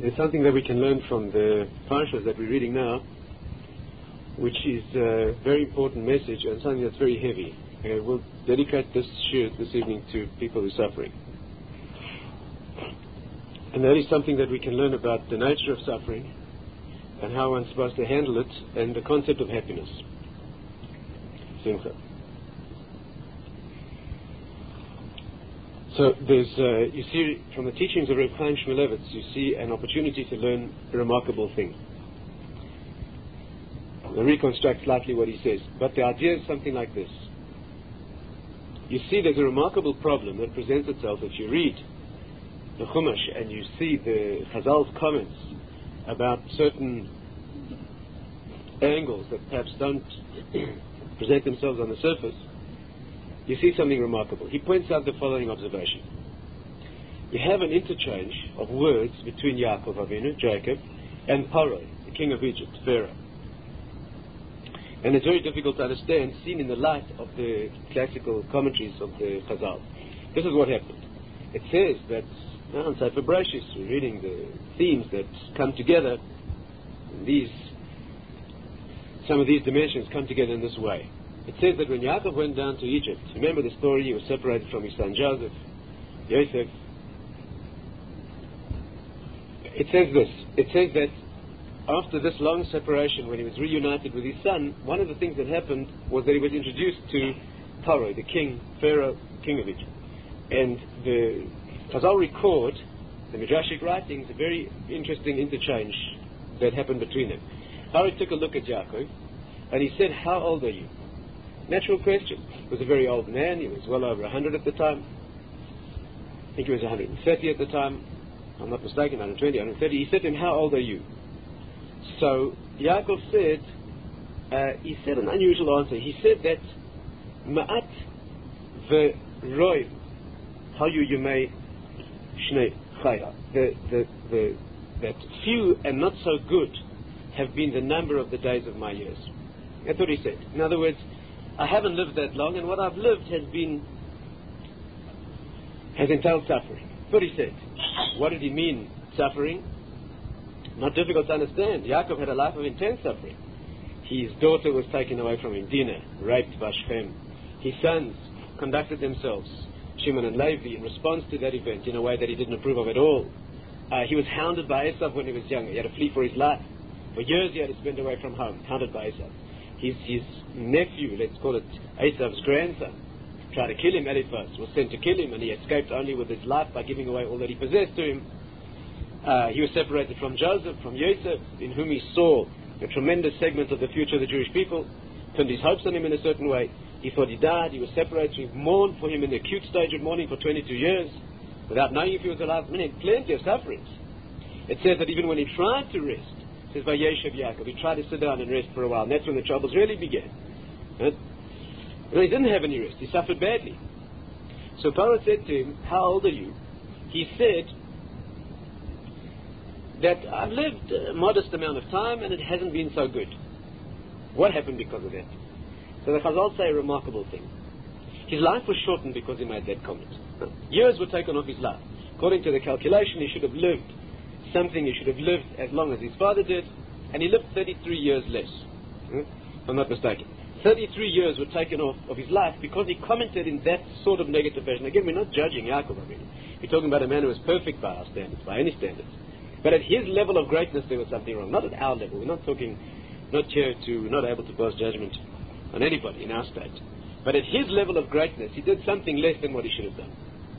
There's something that we can learn from the parashas that we're reading now, which is a very important message and something that's very heavy. We'll dedicate this shiur this evening to people who are suffering. And that is something that we can learn about the nature of suffering and how one's supposed to handle it and the concept of happiness. Simcha. So there's, you see, from the teachings of Reb Chaim Shmulevitz, you see an opportunity to learn a remarkable thing. I'll reconstruct slightly what he says, but the idea is something like this. You see, there's a remarkable problem that presents itself if you read the Chumash and you see the Chazal's comments about certain angles that perhaps don't present themselves on the surface. You see something remarkable. He points out the following observation. You have an interchange of words between Yaakov Avinu, Jacob, and Paro, the king of Egypt, Pharaoh. And it's very difficult to understand, seen in the light of the classical commentaries of the Chazal. This is what happened. It says that, now in Sefer Bereshis, we're reading the themes that come together, some of these dimensions come together in this way. It says that when Yaakov went down to Egypt, remember the story, he was separated from his son Joseph, Yosef. It says this. It says that after this long separation, when he was reunited with his son, one of the things that happened was that he was introduced to Paro, the king, Pharaoh, king of Egypt. And the Chazal record, the Midrashic writings, a very interesting interchange that happened between them. Paro took a look at Yaakov, and he said, "How old are you?" Natural question. He was a very old man. He was well over 100 at the time. I think he was 130 at the time. I'm not mistaken, 120, 130. He said to him, "How old are you?" So Yaakov said, he said an unusual answer. He said that Ma'at v'roiv hayu yemei shnei chaya. That few and not so good have been the number of the days of my years. That's what he said. In other words, I haven't lived that long, and what I've lived has entailed suffering. That's what he said. What did he mean, suffering? Not difficult to understand. Yaakov had a life of intense suffering. His daughter was taken away from him, Dinah, raped by Shechem. His sons conducted themselves, Shimon and Levi, in response to that event in a way that he didn't approve of at all. He was hounded by Esav when he was younger. He had to flee for his life. For years he had to spend away from home, hounded by Esav. His nephew, let's call it Esav's grandson, tried to kill him. Eliphaz was sent to kill him, and he escaped only with his life by giving away all that he possessed to him. He was separated from Joseph, from Yosef, in whom he saw a tremendous segment of the future of the Jewish people, pinned his hopes on him in a certain way. He thought he died. He was separated. He mourned for him in the acute stage of mourning for 22 years, without knowing if he was alive. I mean, plenty of sufferings. It says that even when he tried to rest, it says by Yeshev Yaakov, he tried to sit down and rest for a while, and that's when the troubles really began. Right? Well, he didn't have any rest. He suffered badly. So Paro said to him, "How old are you?" He said that I've lived a modest amount of time and it hasn't been so good. What happened because of that? So the Chazal say a remarkable thing. His life was shortened because he made that comment. Years were taken off his life. According to the calculation, he should have lived as long as his father did, and he lived 33 years less. If I'm not mistaken. 33 years were taken off of his life because he commented in that sort of negative fashion. Again, we're not judging Yaakov. We're talking about a man who was perfect by our standards, by any standards. But at his level of greatness, there was something wrong. Not at our level. We're not able to pass judgment on anybody in our state. But at his level of greatness, he did something less than what he should have done.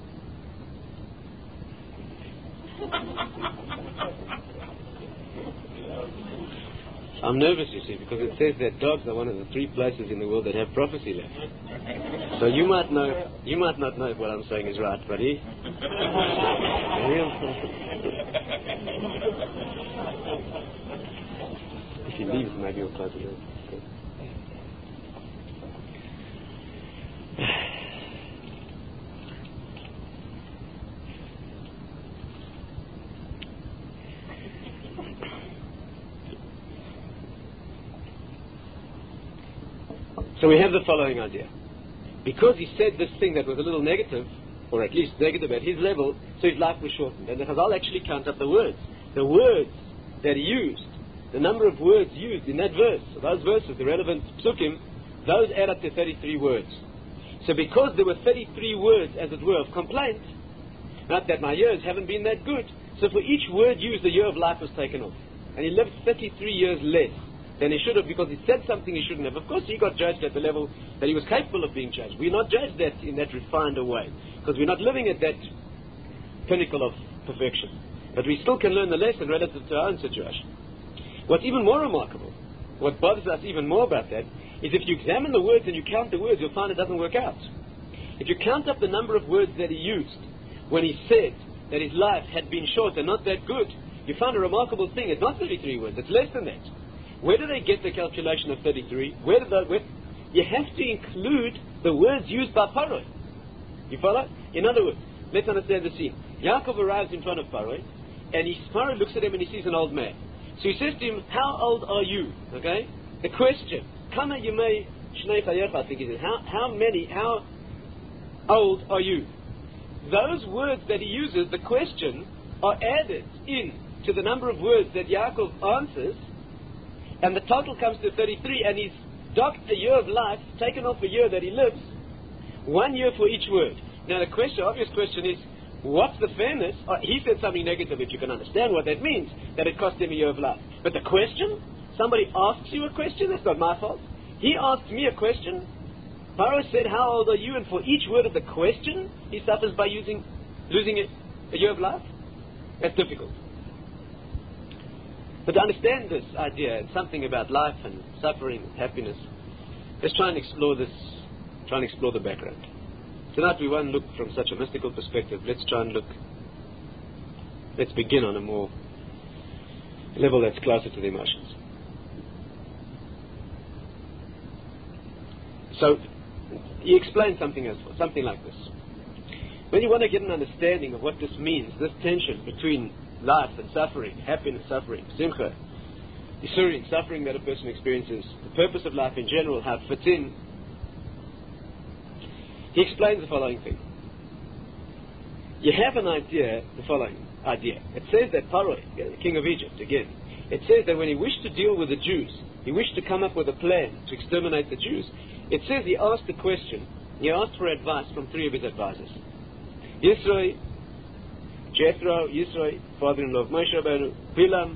I'm nervous, you see, because it says that dogs are one of the 3 places in the world that have prophecy left. So you might not know if what I'm saying is right, but if he leaves, maybe he'll close it. So we have the following idea. Because he said this thing that was a little negative, or at least negative at his level, so his life was shortened. And the Chazal actually count up the words. the words that he used, the number of words used in that verse, those verses, the relevant psukim, those add up to 33 words. So because there were 33 words, as it were, of complaint, not that my years haven't been that good, so for each word used, the year of life was taken off. And he lived 33 years less than he should have, because he said something he shouldn't have. Of course, he got judged at the level that he was capable of being judged. We're not judged that in that refined a way, because we're not living at that pinnacle of perfection. But we still can learn the lesson relative to our own situation. What's even more remarkable, what bothers us even more about that, is if you examine the words and you count the words, you'll find it doesn't work out. If you count up the number of words that he used when he said that his life had been short and not that good, you find a remarkable thing. It's not 33 words, it's less than that. Where do they get the calculation of 33? You have to include the words used by Paro. You follow? In other words, let's understand the scene. Yaakov arrives in front of Paro, and Paro looks at him and he sees an old man. So he says to him, how old are you? Okay? The question, Kama Yemei Shnei Chayecha, I think he says, how old are you? Those words that he uses, the question, are added in to the number of words that Yaakov answers, and the total comes to 33, and he's docked a year of life, taken off a year that he lives, 1 year for each word. Now the obvious question is, what's the fairness? He said something negative, if you can understand what that means, that it cost him a year of life. But the question, somebody asks you a question, that's not my fault. He asked me a question. Paro said, how old are you? And for each word of the question, he suffers by losing a year of life. That's difficult. But to understand this idea, it's something about life and suffering and happiness. Let's try and explore the background. Tonight we won't look from such a mystical perspective. Let's begin on a more level that's closer to the emotions. So, he explained something like this. When you want to get an understanding of what this means, this tension between life and suffering, happiness, suffering, simcha, Yisurin, suffering that a person experiences, the purpose of life in general, how it fits in, he explains the following thing. You have an idea, the following idea. It says that Paro, the king of Egypt, again, it says that when he wished to deal with the Jews, he wished to come up with a plan to exterminate the Jews. It says he asked a question, he asked for advice from 3 of his advisors. Yisro, Jethro, Yisro, father-in-law of Moshe Rabbeinu, Bilam,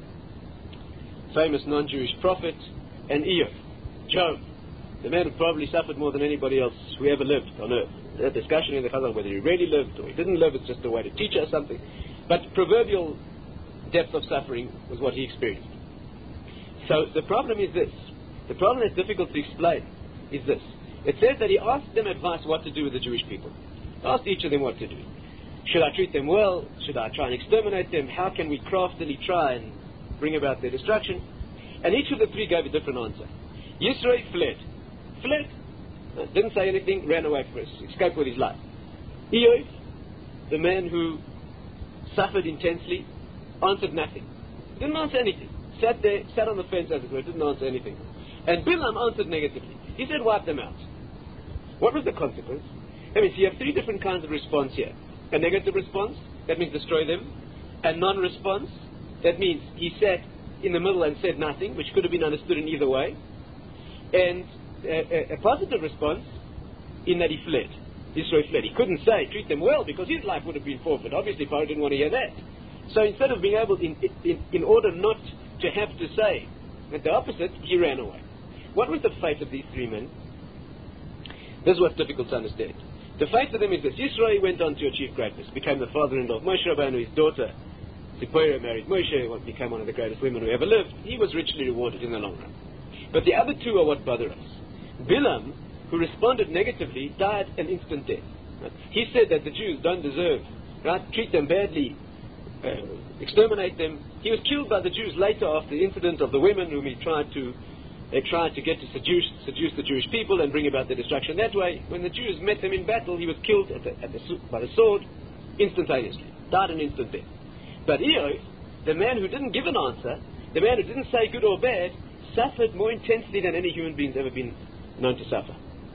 famous non-Jewish prophet, and Iyov, Job, the man who probably suffered more than anybody else who ever lived on earth. There's a discussion in the Chazal whether he really lived or he didn't live. It's just a way to teach us something. But proverbial depth of suffering was what he experienced. So the problem is this. The problem that's difficult to explain is this. It says that he asked them advice what to do with the Jewish people. He asked each of them what to do. Should I treat them well? Should I try and exterminate them? How can we craftily try and bring about their destruction? And each of the 3 gave a different answer. Yisro fled, didn't say anything, ran away first, escaped with his life. Iyov, the man who suffered intensely, answered nothing. Didn't answer anything. Sat there, sat on the fence as it were, didn't answer anything. And Bilam answered negatively. He said, wipe them out. What was the consequence? So you have 3 different kinds of response here. A negative response, that means destroy them. A non-response, that means he sat in the middle and said nothing, which could have been understood in either way. And a positive response, in that he fled. Yisro fled. He couldn't say, treat them well, because his life would have been forfeit. Obviously, Paro didn't want to hear that. So instead of being able, in order not to have to say at the opposite, he ran away. What was the fate of these 3 men? This is what's difficult to understand. The fate of them is this. Yisro went on to achieve greatness, became the father-in-law of Moshe Rabbeinu. His daughter, Zipporah, married Moshe, became one of the greatest women who ever lived. He was richly rewarded in the long run. But the other 2 are what bother us. Bilam, who responded negatively, died an instant death. Right? He said that the Jews don't deserve, right? Treat them badly, exterminate them. He was killed by the Jews later after the incident of the women whom he tried to get to seduce the Jewish people and bring about their destruction. That way, when the Jews met them in battle, he was killed by the sword instantaneously. Died an instant death. But Iyov, the man who didn't give an answer, the man who didn't say good or bad, suffered more intensely than any human being's ever been known to suffer.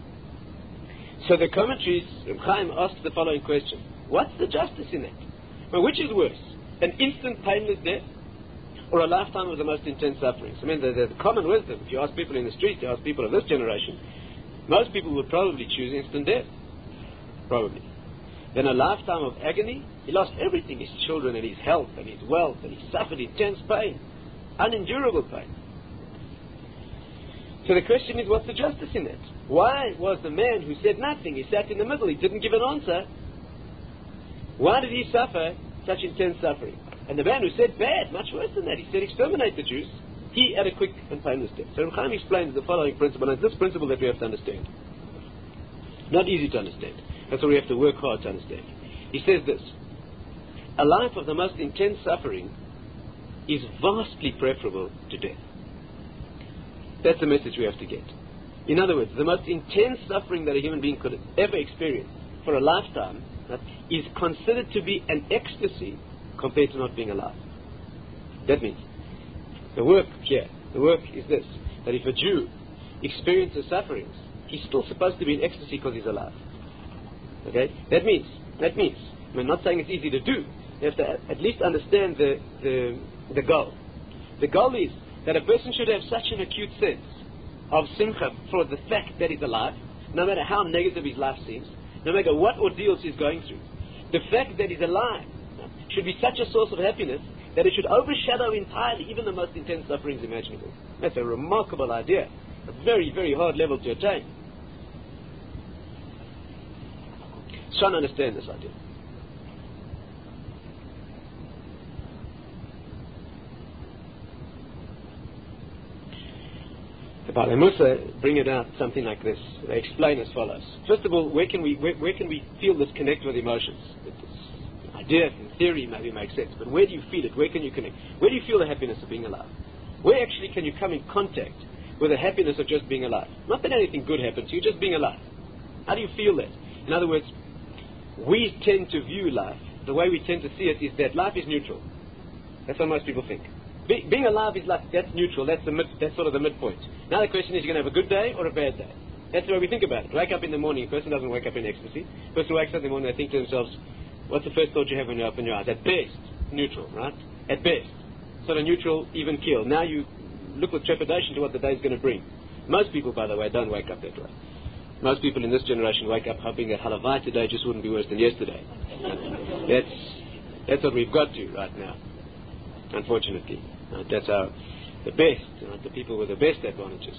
So the commentaries, Reb Chaim asked the following question. What's the justice in that? Well, which is worse? an instant painless death, or a lifetime of the most intense sufferings? I mean, the common wisdom, if you ask people in the street, you ask people of this generation, most people would probably choose instant death. Probably. Then a lifetime of agony. He lost everything, his children and his health and his wealth, and he suffered intense pain, unendurable pain. So the question is, what's the justice in that? Why was the man who said nothing, he sat in the middle, he didn't give an answer, why did he suffer such intense suffering? And the man who said bad, much worse than that, he said exterminate the Jews, he had a quick and painless death. So Reb Chaim explains the following principle, and it's this principle that we have to understand. Not easy to understand. That's why we have to work hard to understand. He says this: a life of the most intense suffering is vastly preferable to death. That's the message we have to get. In other words, the most intense suffering that a human being could ever experience for a lifetime is considered to be an ecstasy compared to not being alive. That means, the work is this, that if a Jew experiences sufferings, he's still supposed to be in ecstasy because he's alive. Okay? That means, I'm not saying it's easy to do. You have to at least understand the goal. The goal is that a person should have such an acute sense of simcha for the fact that he's alive, no matter how negative his life seems, no matter what ordeals he's going through. The fact that he's alive should be such a source of happiness that it should overshadow entirely even the most intense sufferings imaginable. That's a remarkable idea, a very, very hard level to attain. Try to understand this idea. The Baalei Mussar bring it out something like this. They explain as follows. First of all, where can we feel this connect with emotions? This idea, in theory, maybe makes sense, but where do you feel it? Where can you connect? Where do you feel the happiness of being alive? Where actually can you come in contact with the happiness of just being alive? Not that anything good happened to you, just being alive. How do you feel that? In other words, we tend to view life, the way we tend to see it is that life is neutral. That's what most people think. Being alive is like, that's neutral, that's sort of the midpoint. Now the question is, you're going to have a good day or a bad day? That's the way we think about it. Wake up in the morning, a person doesn't wake up in ecstasy. A person wakes up in the morning, they think to themselves, what's the first thought you have when you open your eyes? At best, neutral, right? At best. Sort of neutral, even keel. Now you look with trepidation to what the day's going to bring. Most people, by the way, don't wake up that way. Most people in this generation wake up hoping that halavai today just wouldn't be worse than yesterday. That's what we've got to right now, unfortunately. That's the best, the people with the best advantages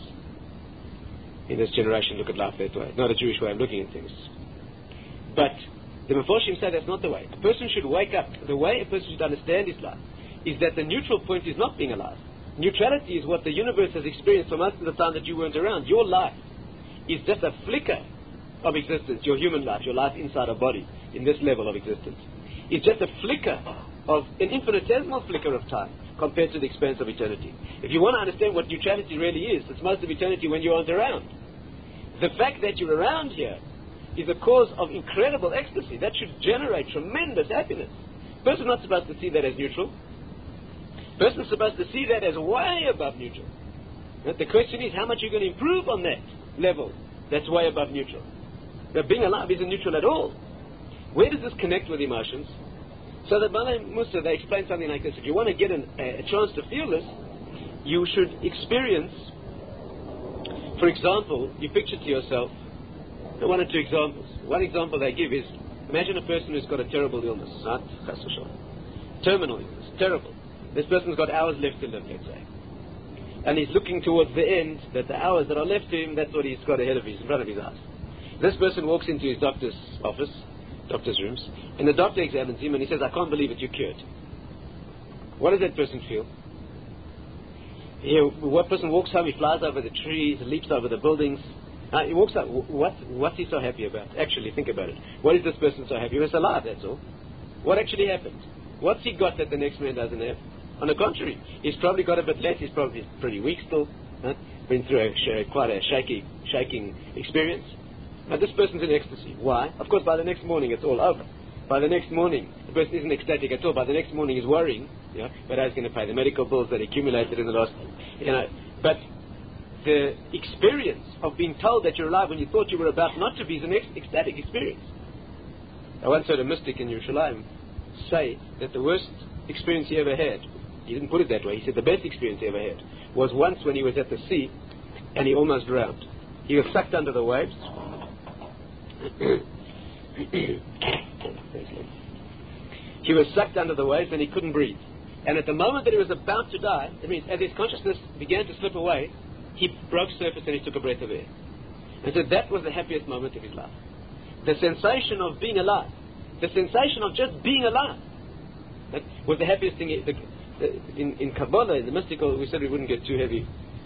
in this generation look at life that way. It's not a Jewish way of looking at things. But the Meforshim say that's not the way. A person should wake up. The way a person should understand his life is that the neutral point is not being alive. Neutrality is what the universe has experienced for most of the time that you weren't around. Your life is just a flicker of existence. Your human life, your life inside a body, in this level of existence, is just a flicker of an infinitesimal flicker of time compared to the expanse of eternity. If you want to understand what neutrality really is, it's most of eternity when you aren't around. The fact that you're around here is a cause of incredible ecstasy. That should generate tremendous happiness. A person's not supposed to see that as neutral. A person's supposed to see that as way above neutral. But the question is, how much are you going to improve on that level that's way above neutral? That being alive isn't neutral at all. Where does this connect with emotions? So the Baalei Mussar, they explain something like this. If you want to get a chance to feel this, you should experience, for example, you picture to yourself, one or two examples. One example they give is, imagine a person who's got a terrible illness, right? Terminal illness, terrible. This person's got hours left to live, let's say. And he's looking towards the end, that the hours that are left to him, that's what he's got ahead of his, in front of his eyes. This person walks into his doctor's office, doctor's rooms, and the doctor examines him and he says, I can't believe it, you're cured. What does that person feel? What person walks home, he flies over the trees, leaps over the buildings. He walks up, what's he so happy about? Actually, think about it. What is this person so happy? He's alive, that's all. What actually happened? What's he got that the next man doesn't have? On the contrary, he's probably got a bit less, he's probably pretty weak still, been through quite a shaking experience. Now this person's in ecstasy. Why? Of course, by the next morning it's all over. By the next morning, the person isn't ecstatic at all. By the next morning he's worrying, but how's going to pay the medical bills that accumulated in the last, But the experience of being told that you're alive when you thought you were about not to be is an ecstatic experience. I once heard a mystic in Yerushalayim say that the worst experience he ever had, he didn't put it that way, he said the best experience he ever had, was once when he was at the sea and he almost drowned. He was sucked under the waves. He was sucked under the waves and he couldn't breathe. And at the moment that he was about to die, that means as his consciousness began to slip away, he broke surface and he took a breath of air. And so that was the happiest moment of his life. The sensation of being alive, the sensation of just being alive, that was the happiest thing. In Kabbalah, in the mystical, we said we wouldn't get too heavy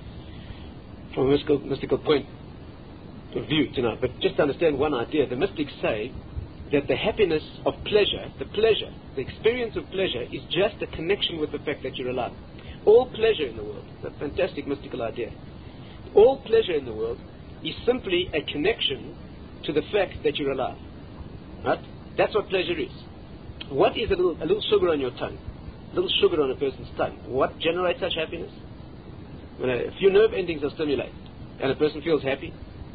from a mystical point of view tonight, but just to understand one idea, the mystics say that the happiness of pleasure, the experience of pleasure is just a connection with the fact that you're alive. All pleasure in the world, it's a fantastic mystical idea. All pleasure in the world is simply a connection to the fact that you're alive. Right? That's what pleasure is. What is a little sugar on your tongue? A little sugar on a person's tongue. What generates such happiness? When a few nerve endings are stimulated and a person feels happy.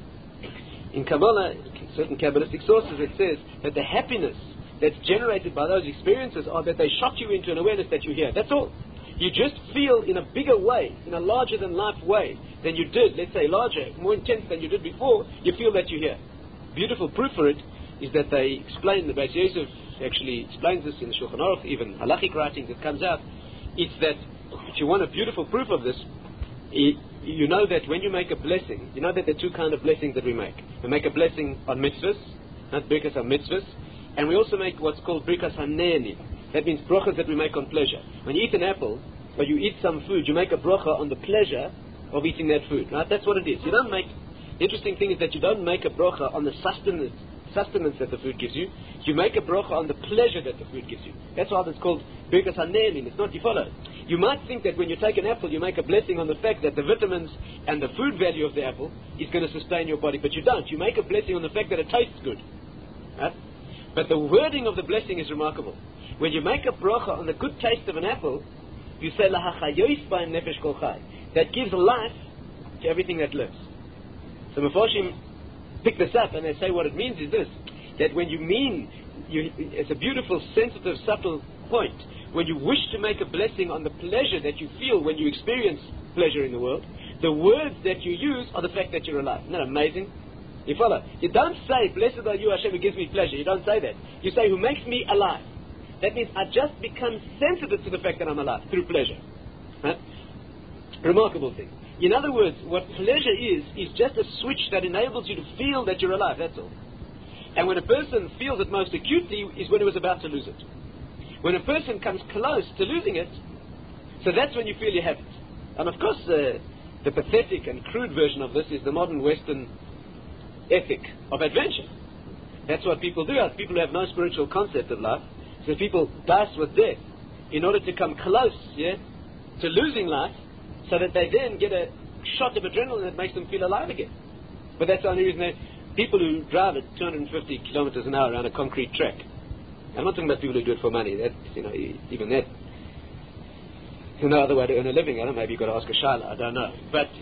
In Kabbalah, certain Kabbalistic sources, it says that the happiness that's generated by those experiences are that they shock you into an awareness that you're here. That's all. You just feel in a bigger way, in a larger than life way than you did, let's say larger, more intense than you did before, you feel that you're here. Beautiful proof for it is that they explain, the Beis Yosef actually explains this in the Shulchan Aruch, even halachic writings, it comes out. It's that if you want a beautiful proof of this, you know that when you make a blessing, you know that there are two kinds of blessings that we make. We make a blessing on mitzvahs, not brikas on mitzvahs, and we also make what's called brikas hane'enim. That means brachas that we make on pleasure. When you eat an apple, or you eat some food, you make a bracha on the pleasure of eating that food. Right? That's what it is. You don't make. The interesting thing is that you don't make a bracha on the sustenance that the food gives you. You make a bracha on the pleasure that the food gives you. That's why it's called brikas hane'enim. It's not, you follow. You might think that when you take an apple, you make a blessing on the fact that the vitamins and the food value of the apple is going to sustain your body, but you don't. You make a blessing on the fact that it tastes good. Right? But the wording of the blessing is remarkable. When you make a bracha on the good taste of an apple, you say, Lahachayois b'ayim nefesh kol chai. That gives life to everything that lives. So Mefarshim pick this up and they say what it means is this, that when you mean, it's a beautiful, sensitive, subtle point. When you wish to make a blessing on the pleasure that you feel when you experience pleasure in the world, the words that you use are the fact that you're alive. Isn't that amazing? You follow? You don't say, blessed are you Hashem who gives me pleasure. You don't say that. You say, who makes me alive. That means I just become sensitive to the fact that I'm alive through pleasure. Right? Remarkable thing. In other words, what pleasure is just a switch that enables you to feel that you're alive. That's all. And when a person feels it most acutely is when he was about to lose it. When a person comes close to losing it, so that's when you feel you have it. And of course, the pathetic and crude version of this is the modern Western ethic of adventure. That's what people do. People who have no spiritual concept of life, so people dice with death in order to come close, to losing life, so that they then get a shot of adrenaline that makes them feel alive again. But that's the only reason people who drive at 250 kilometers an hour around a concrete track. I'm not talking about people who do it for money. That, even that, there's no other way to earn a living. I don't know, maybe you've got to ask a Shaila, I don't know.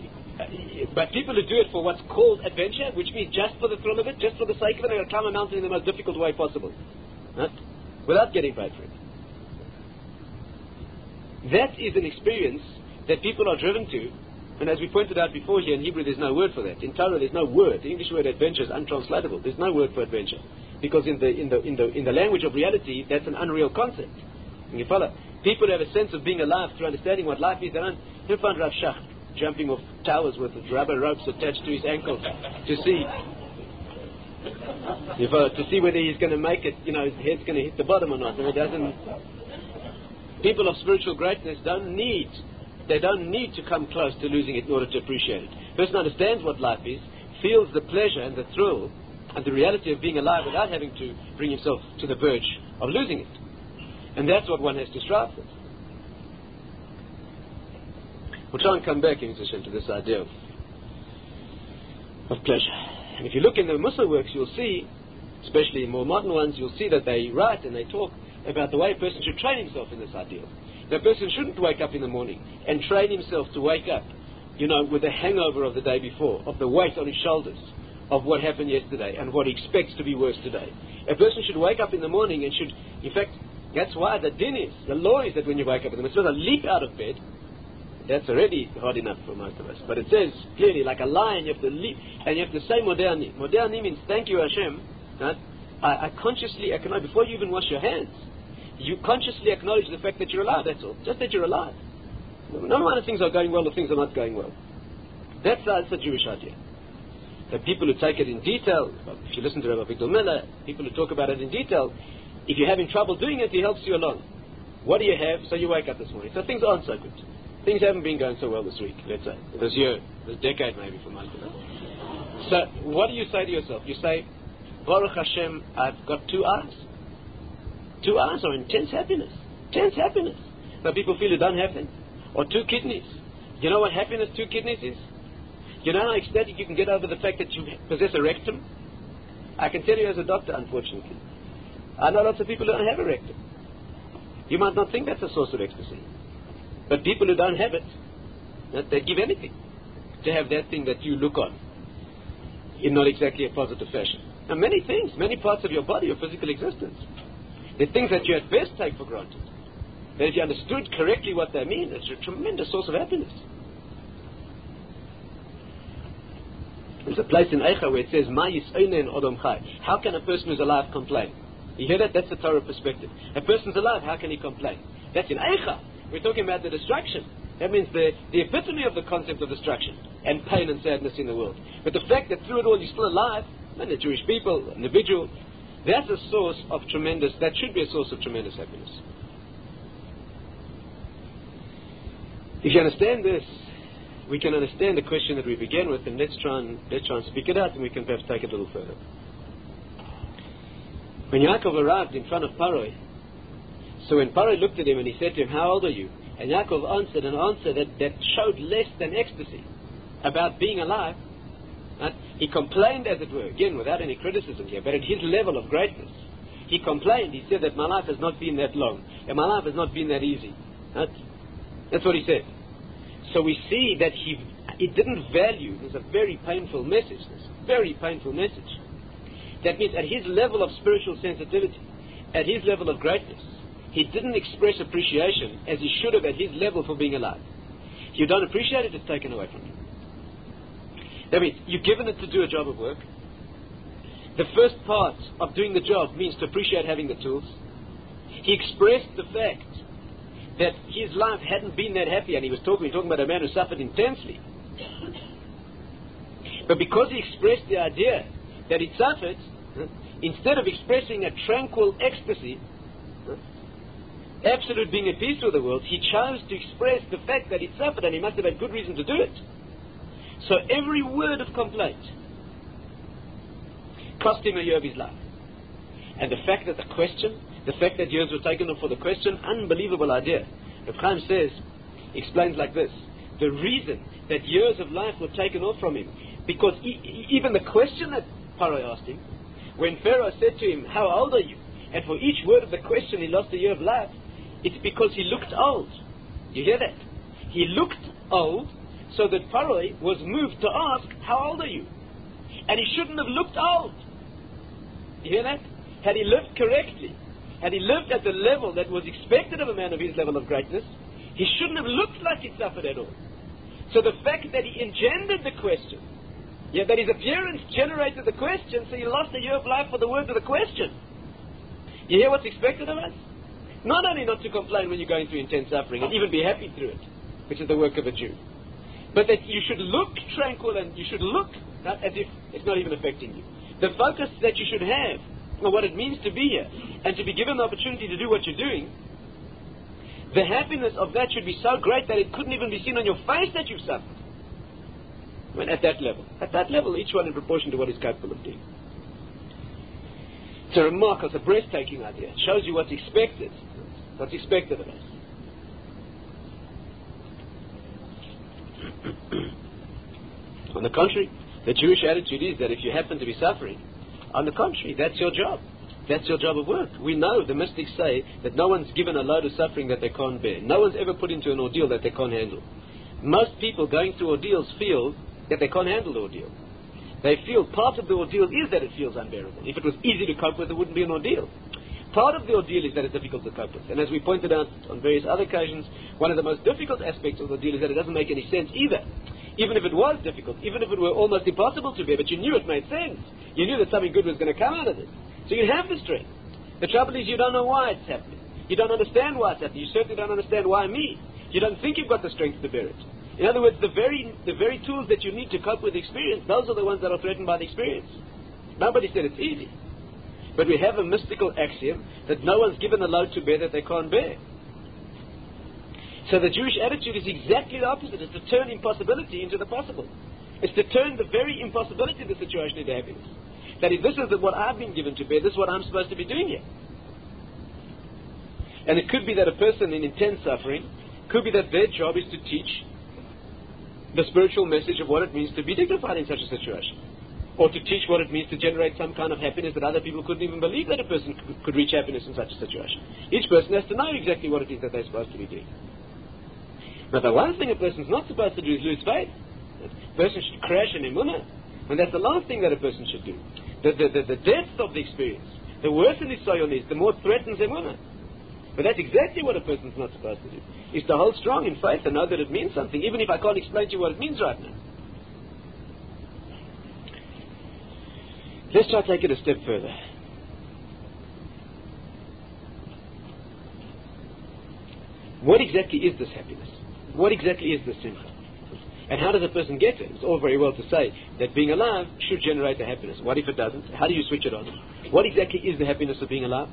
But people who do it for what's called adventure, which means just for the thrill of it, just for the sake of it, they're going to climb a mountain in the most difficult way possible. Right? Without getting paid for it. That is an experience that people are driven to, and as we pointed out before here, in Hebrew there's no word for that. In Torah there's no word. The English word adventure is untranslatable. There's no word for adventure. Because in the language of reality, that's an unreal concept. You follow? People who have a sense of being alive through understanding what life is, they don't find Rav Shach jumping off towers with rubber ropes attached to his ankles to see whether he's going to make it, his head's going to hit the bottom or not. And it doesn't. People of spiritual greatness don't need to come close to losing it in order to appreciate it. The person understands what life is, feels the pleasure and the thrill and the reality of being alive without having to bring himself to the verge of losing it. And that's what one has to strive for. We'll try and come back in addition to this idea of pleasure. And if you look in the Mussar works, you'll see, especially in more modern ones, you'll see that they write and they talk about the way a person should train himself in this ideal. The person shouldn't wake up in the morning and train himself to wake up, with the hangover of the day before, of the weight on his shoulders, of what happened yesterday and what he expects to be worse today. A person should wake up in the morning and should, in fact, That's why the din is, the law is that when you wake up in the mitzvah, leap out of bed. That's already hard enough for most of us. But it says clearly, like a lion, you have to leap, and you have to say Modeh. Modeh means thank you Hashem. Right? I consciously acknowledge, before you even wash your hands, you consciously acknowledge the fact that you're alive, that's all. Just that you're alive. No matter things are going well or things are not going well. That's the Jewish idea. The people who take it in detail, if you listen to Rabbi Victor Miller, people who talk about it in detail, if you're having trouble doing it, he helps you along. What do you have? So you wake up this morning. So things aren't so good. Things haven't been going so well this week, let's say. This year, this decade maybe for most of us. So what do you say to yourself? You say, Baruch Hashem, I've got 2 eyes. 2 eyes are intense happiness. Intense happiness. Some people feel you don't have them. Or 2 kidneys. You know what happiness 2 kidneys is? You know how ecstatic you can get over the fact that you possess a rectum? I can tell you as a doctor, unfortunately. I know lots of people who don't have a rectum. You might not think that's a source of ecstasy. But people who don't have it, they'd give anything to have that thing that you look on in not exactly a positive fashion. And many things, many parts of your body, your physical existence, they're things that you at best take for granted. That if you understood correctly what they mean, it's a tremendous source of happiness. There's a place in Eicha where it says, Ma yis'oinen odom chai. How can a person who's alive complain? You hear that? That's the Torah perspective. A person's alive, how can he complain? That's in Eicha. We're talking about the destruction. That means the epitome of the concept of destruction and pain and sadness in the world. But the fact that through it all you're still alive, and the Jewish people, individual, that's a source of tremendous, that should be a source of tremendous happiness. If you understand this, we can understand the question that we began with, and let's try and speak it out, and we can perhaps take it a little further. When Yaakov arrived in front of Paroi, so when Paroi looked at him and he said to him, how old are you? And Yaakov answered an answer that showed less than ecstasy about being alive. Right? He complained, as it were, again without any criticism here, but at his level of greatness. He complained, he said that my life has not been that long, and my life has not been that easy. Right? That's what he said. So we see that he didn't value, there's a very painful message, That means at his level of spiritual sensitivity, at his level of greatness, he didn't express appreciation as he should have at his level for being alive. If you don't appreciate it, it's taken away from you. That means you're given it to do a job of work. The first part of doing the job means to appreciate having the tools. He expressed the fact that his life hadn't been that happy, and he was talking about a man who suffered intensely. But because he expressed the idea that he suffered, instead of expressing a tranquil ecstasy, absolute being at peace with the world, he chose to express the fact that he suffered, and he must have had good reason to do it. So every word of complaint cost him a year of his life. And the fact that the fact that years were taken off for the question, unbelievable idea. Reb Chaim says, explains like this: the reason that years of life were taken off from him, because even the question that Paroi asked him, when Pharaoh said to him, how old are you? And for each word of the question he lost a year of life, it's because he looked old. You hear that? He looked old, so that Paroi was moved to ask, how old are you? And he shouldn't have looked old. You hear that? Had he lived correctly, had he lived at the level that was expected of a man of his level of greatness, he shouldn't have looked like he suffered at all. So the fact that he engendered the question, that his appearance generated the question, so he lost a year of life for the words of the question. You hear what's expected of us? Not only not to complain when you're going through intense suffering, and even be happy through it, which is the work of a Jew, but that you should look tranquil and you should look as if it's not even affecting you. The focus that you should have on what it means to be here and to be given the opportunity to do what you're doing, the happiness of that should be so great that it couldn't even be seen on your face that you've suffered. When at that level, each one in proportion to what he's capable of doing. It's a remarkable, it's a breathtaking idea. It shows you what's expected of us. On the contrary, the Jewish attitude is that if you happen to be suffering, on the contrary, that's your job. That's your job of work. We know, the mystics say, that no one's given a load of suffering that they can't bear. No one's ever put into an ordeal that they can't handle. Most people going through ordeals feel that they can't handle the ordeal. They feel part of the ordeal is that it feels unbearable. If it was easy to cope with, it wouldn't be an ordeal. Part of the ordeal is that it's difficult to cope with. And as we pointed out on various other occasions, one of the most difficult aspects of the ordeal is that it doesn't make any sense either. Even if it was difficult, even if it were almost impossible to bear, but you knew it made sense. You knew that something good was going to come out of it. So you have the strength. The trouble is you don't know why it's happening. You don't understand why it's happening. You certainly don't understand why me. You don't think you've got the strength to bear it. In other words, the very tools that you need to cope with experience, those are the ones that are threatened by the experience. Nobody said it's easy. But we have a mystical axiom that no one's given a load to bear that they can't bear. So the Jewish attitude is exactly the opposite. It's to turn impossibility into the possible. It's to turn the very impossibility of the situation into happiness. That if this is what I've been given to bear, this is what I'm supposed to be doing here. And it could be that a person in intense suffering, could be that their job is to teach the spiritual message of what it means to be dignified in such a situation. Or to teach what it means to generate some kind of happiness that other people couldn't even believe that a person could reach happiness in such a situation. Each person has to know exactly what it is that they're supposed to be doing. Now, the one thing a person's not supposed to do is lose faith. A person should crash in emunah. And that's the last thing that a person should do. The depth of the experience, the worse an Nisayon is, the more it threatens emunah. But that's exactly what a person's not supposed to do, is to hold strong in faith and know that it means something, even if I can't explain to you what it means right now. Let's try to take it a step further. What exactly is this happiness? What exactly is this simcha? And how does a person get it? It's all very well to say that being alive should generate a happiness. What if it doesn't? How do you switch it on? What exactly is the happiness of being alive?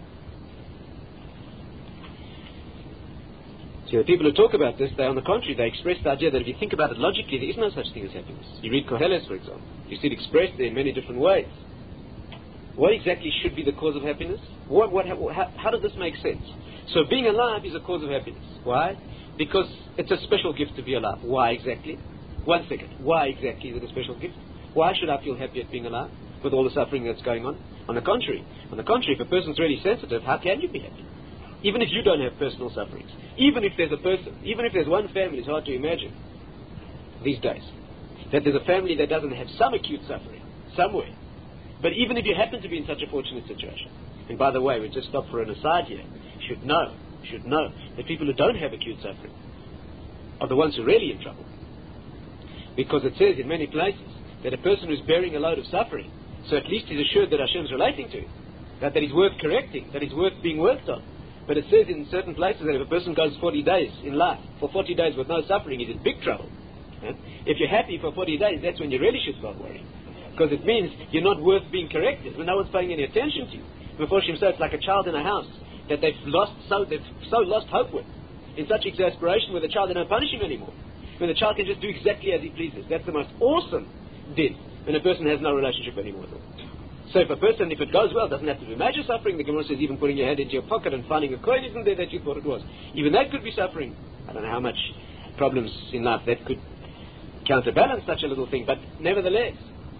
So the people who talk about this, they, on the contrary, they express the idea that if you think about it logically, there is no such thing as happiness. You read Koheles, for example. You see it expressed there in many different ways. What exactly should be the cause of happiness? How does this make sense? So being alive is a cause of happiness. Why? Because it's a special gift to be alive. Why exactly? 1 second. Why exactly is it a special gift? Why should I feel happy at being alive with all the suffering that's going on? On the contrary, if a person's really sensitive, how can you be happy? Even if you don't have personal sufferings. Even if there's a person, even if there's one family, it's hard to imagine these days that there's a family that doesn't have some acute suffering somewhere. But even if you happen to be in such a fortunate situation, and by the way, we just stop for an aside here, should know that people who don't have acute suffering are the ones who are really in trouble. Because it says in many places that a person who's bearing a load of suffering, so at least he's assured that Hashem's relating to him, that he's worth correcting, that he's worth being worked on. But it says in certain places that if a person goes 40 days in life, for 40 days with no suffering, he's in big trouble. If you're happy for 40 days, that's when you really should start worrying. Because it means you're not worth being corrected, when no one's paying any attention to you. Before Shimsa, it's like a child in a house that they've so lost hope with, in such exasperation with the child, they don't punish him anymore. When the child can just do exactly as he pleases. That's the most awesome din, when a person has no relationship anymore at all. So if a person, if it goes well, doesn't have to be major suffering. The Gemara says even putting your hand into your pocket and finding a coin isn't there that you thought it was. Even that could be suffering. I don't know how much problems in life that could counterbalance such a little thing, but nevertheless.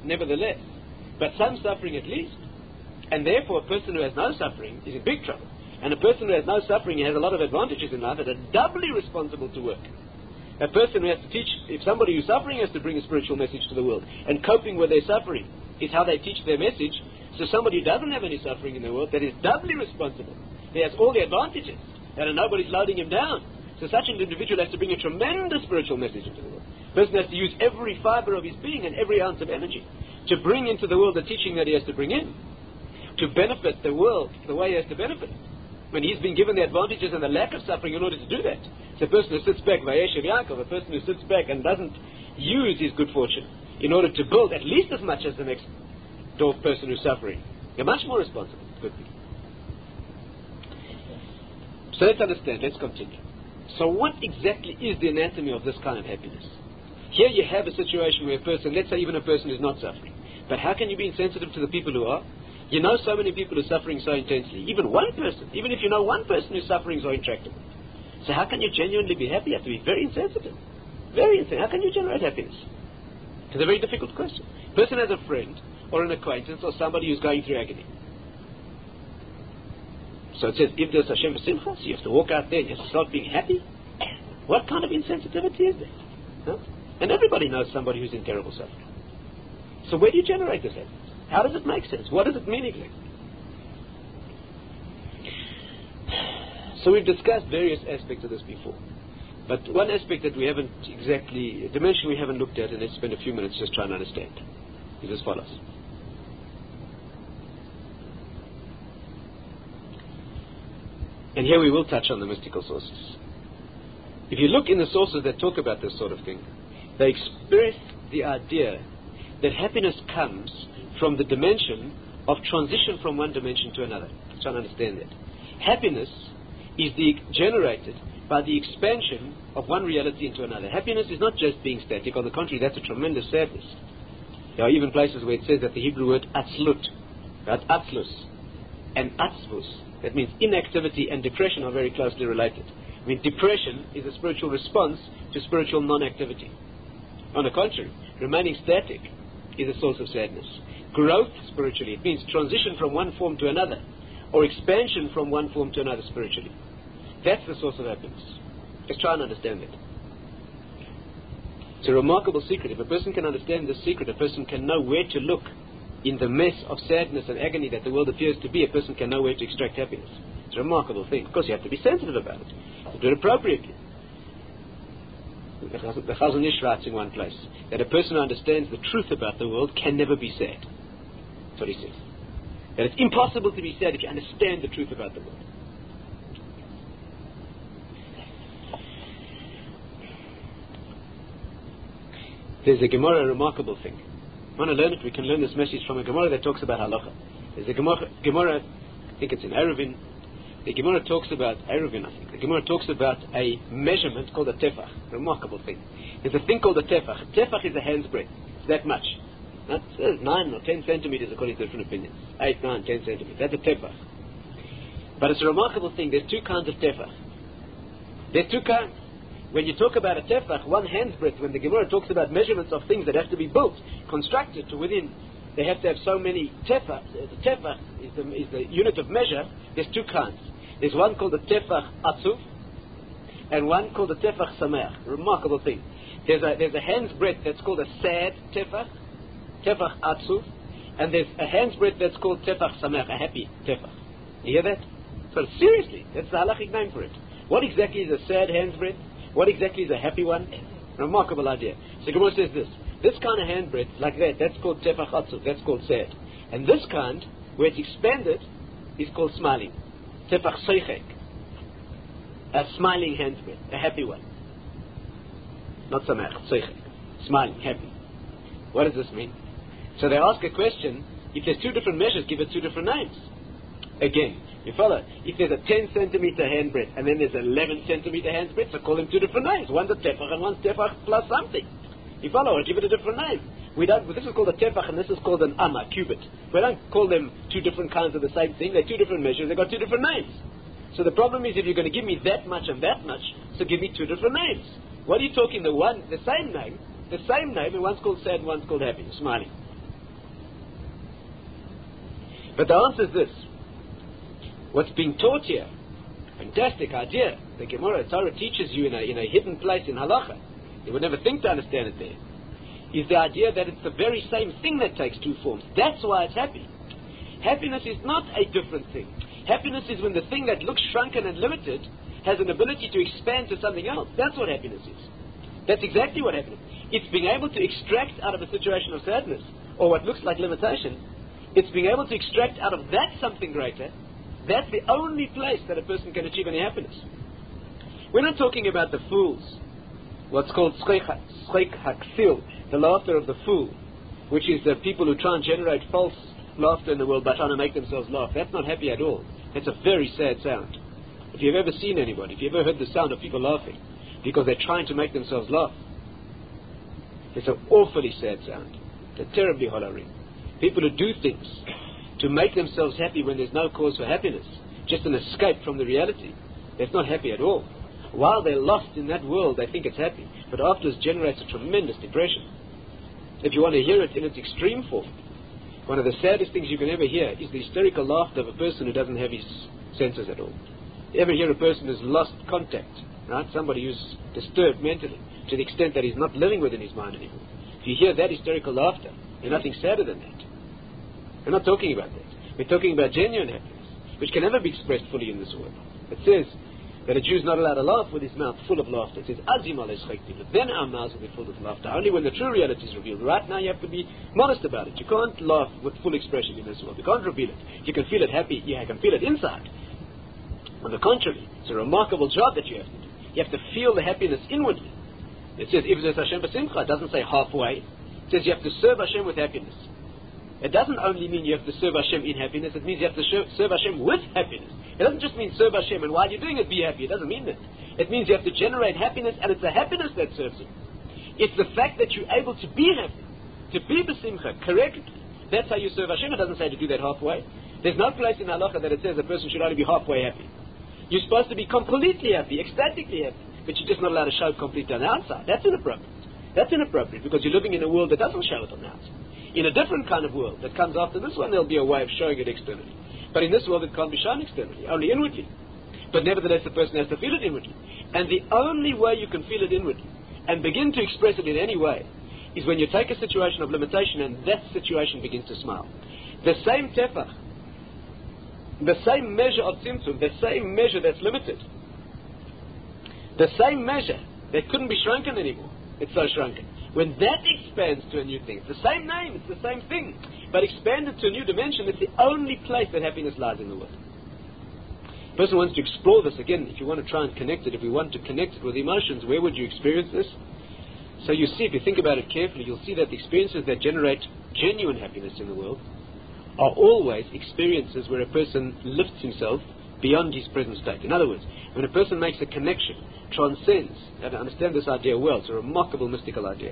But some suffering at least. And therefore a person who has no suffering is in big trouble. And a person who has no suffering has a lot of advantages in life that are doubly responsible to work. A person who has to teach, if somebody who's suffering has to bring a spiritual message to the world, and coping with their suffering is how they teach their message, so somebody who doesn't have any suffering in the world, that is doubly responsible. He has all the advantages, and nobody's loading him down. So such an individual has to bring a tremendous spiritual message into the world. A person has to use every fiber of his being and every ounce of energy to bring into the world the teaching that he has to bring in, to benefit the world the way he has to benefit it. When he's been given the advantages and the lack of suffering in order to do that. It's a person who sits back, Vayeshev Yaakov, a person who sits back and doesn't use his good fortune in order to build at least as much as the next door person who's suffering. You're much more responsible, could be. So let's understand, let's continue. So what exactly is the anatomy of this kind of happiness? Here you have a situation where a person, let's say even a person is not suffering, but how can you be insensitive to the people who are? You know so many people who are suffering so intensely. Even one person, even if you know one person who's suffering so intractable. So how can you genuinely be happy? You have to be very insensitive. Very insensitive. How can you generate happiness? It's a very difficult question. A person has a friend or an acquaintance or somebody who's going through agony. So it says, if there's Hashem Simcha, so you have to walk out there and you have to start being happy. What kind of insensitivity is that? Huh? And everybody knows somebody who's in terrible suffering. So where do you generate this happiness? How does it make sense? What does it mean exactly? So we've discussed various aspects of this before. But one aspect that we haven't exactly, a dimension we haven't looked at, and let's spend a few minutes just trying to understand, is as follows. And here we will touch on the mystical sources. If you look in the sources that talk about this sort of thing, they express the idea that happiness comes from the dimension of transition from one dimension to another. I'm trying to understand that. Happiness is generated by the expansion of one reality into another. Happiness is not just being static. On the contrary, that's a tremendous sadness. There are even places where it says that the Hebrew word atzlut, right? Atzlus and atzvus, that means inactivity and depression are very closely related. I mean, depression is a spiritual response to spiritual non-activity. On the contrary, remaining static is a source of sadness. Growth spiritually, it means transition from one form to another, or expansion from one form to another spiritually. That's the source of happiness. Let's try and understand it. It's a remarkable secret. If a person can understand this secret, a person can know where to look in the mess of sadness and agony that the world appears to be. A person can know where to extract happiness. It's a remarkable thing. Of course, you have to be sensitive about it. To do it appropriately. The Chazon Ish writes in one place that a person who understands the truth about the world can never be sad. That's what he says. That it's impossible to be sad if you understand the truth about the world. There's a Gemara, a remarkable thing. Want to learn it? We can learn this message from a Gemara that talks about halacha. There's a Gemara, I think it's in Eruvin. The Gemara talks about Eruvin, I think. The Gemara talks about a measurement called a tefach. Remarkable thing. There's a thing called a tefach. Tefach is a hand's breadth. It's that much. That's 9 or 10 centimeters according to different opinions. 8, 9, 10 centimeters. That's a tefach. But it's a remarkable thing. There's two kinds of tefach. There's two kinds. When you talk about a tefach, one hand's breadth, when the Gemara talks about measurements of things that have to be built, constructed to within, they have to have so many tefach. The tefach is the unit of measure. There's two kinds. There's one called the tefach atzuf, and one called the tefach sameach. Remarkable thing. There's a hand's breadth that's called a sad tefach, tefach atzuf, and there's a hand's breadth that's called tefach sameach, a happy tefach. You hear that? So seriously, that's the halachic name for it. What exactly is a sad hand's breadth? What exactly is a happy one? Remarkable idea. So Gemara says this kind of hand breadth, like that, that's called tefach atzuf, that's called sad. And this kind, where it's expanded, is called smiling. Tefach seichek, a smiling hand breadth, a happy one. Not samech, seichek, smiling, happy. What does this mean? So they ask a question, if there's two different measures, give it two different names. Again, you follow? If there's a 10 centimeter hand breadth and then there's an 11 centimeter hand breadth, so call them two different names. One's a tefach and one's tefach plus something. You follow? Or give it a different name. This is called a tefach and this is called an amma, cubit. We don't call them two different kinds of the same thing. They're two different measures. They've got two different names. So the problem is, if you're going to give me that much and that much, so give me two different names. What are you talking? The same name, and one's called sad and one's called happy, smiling. But the answer is this. What's being taught here, fantastic idea. The Gemara, Torah teaches you in a hidden place in halacha. You would never think to understand it there. Is the idea that it's the very same thing that takes two forms. That's why it's happy. Happiness is not a different thing. Happiness is when the thing that looks shrunken and limited has an ability to expand to something else. That's what happiness is. That's exactly what happiness is. It's being able to extract out of a situation of sadness, or what looks like limitation, it's being able to extract out of that something greater. That's the only place that a person can achieve any happiness. We're not talking about the fools, what's called schek haksil, the laughter of the fool, which is the people who try and generate false laughter in the world by trying to make themselves laugh. That's not happy at all. That's a very sad sound. If you've ever seen anybody, if you've ever heard the sound of people laughing because they're trying to make themselves laugh, it's an awfully sad sound. It's terribly hollering. People who do things to make themselves happy when there's no cause for happiness, just an escape from the reality, that's not happy at all. While they're lost in that world, they think it's happy, but afterwards generates a tremendous depression. If you want to hear it in its extreme form, one of the saddest things you can ever hear is the hysterical laughter of a person who doesn't have his senses at all. You ever hear a person who's lost contact, right? Somebody who's disturbed mentally to the extent that he's not living within his mind anymore. If you hear that hysterical laughter, there's nothing sadder than that. We're not talking about that. We're talking about genuine happiness, which can never be expressed fully in this world. It says, that a Jew is not allowed to laugh with his mouth full of laughter. It says, then our mouths will be full of laughter. Only when the true reality is revealed. Right now you have to be modest about it. You can't laugh with full expression in this world. You can't reveal it. You can feel it happy. You can feel it inside. On the contrary, it's a remarkable job that you have to do. You have to feel the happiness inwardly. It says, Ivnes Hashem b'simcha. It doesn't say halfway. It says you have to serve Hashem with happiness. It doesn't only mean you have to serve Hashem in happiness. It means you have to serve Hashem with happiness. It doesn't just mean serve Hashem and while you're doing it, be happy. It doesn't mean that. It means you have to generate happiness, and it's the happiness that serves Him. It's the fact that you're able to be happy, to be b'simcha correctly. That's how you serve Hashem. It doesn't say to do that halfway. There's no place in halacha that it says a person should only be halfway happy. You're supposed to be completely happy, ecstatically happy, but you're just not allowed to show it completely on the outside. That's inappropriate. That's inappropriate because you're living in a world that doesn't show it on the outside. In a different kind of world that comes after this one, there'll be a way of showing it externally. But in this world, it can't be shown externally, only inwardly. But nevertheless, the person has to feel it inwardly. And the only way you can feel it inwardly and begin to express it in any way is when you take a situation of limitation and that situation begins to smile. The same tefach, the same measure of tzimtzum, the same measure that's limited, the same measure that couldn't be shrunken anymore, it's so shrunken. When that expands to a new thing, it's the same name, it's the same thing, but expanded to a new dimension, it's the only place that happiness lies in the world. A person wants to explore this again. If you want to try and connect it, if we want to connect it with emotions, where would you experience this? So you see, if you think about it carefully, you'll see that the experiences that generate genuine happiness in the world are always experiences where a person lifts himself beyond his present state. In other words, when a person makes a connection, transcends, and I understand this idea well, it's a remarkable mystical idea.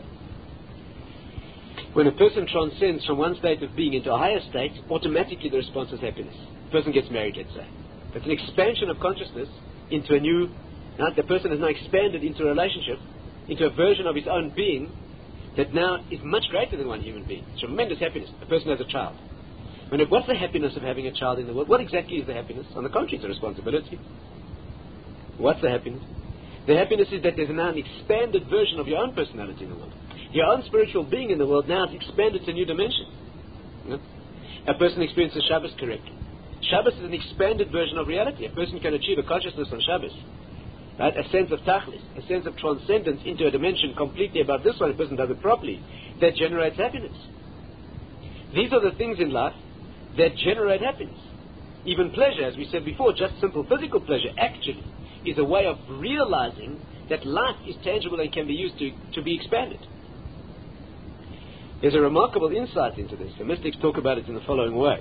When a person transcends from one state of being into a higher state, automatically the response is happiness. The person gets married, let's say. It's an expansion of consciousness into a new, the person has now expanded into a relationship, into a version of his own being that now is much greater than one human being. It's tremendous happiness. A person has a child. What's the happiness of having a child in the world? What exactly is the happiness? On the contrary, it's a responsibility. What's the happiness? The happiness is that there's now an expanded version of your own personality in the world. Your own spiritual being in the world now is expanded to a new dimension. A person experiences Shabbos correctly. Shabbos is an expanded version of reality. A person can achieve a consciousness on Shabbos. Right? A sense of tachlis, a sense of transcendence into a dimension completely above this one. A person does it properly. That generates happiness. These are the things in life that generate happiness. Even pleasure, as we said before, just simple physical pleasure, actually is a way of realizing that life is tangible and can be used to be expanded. There's a remarkable insight into this. The mystics talk about it in the following way.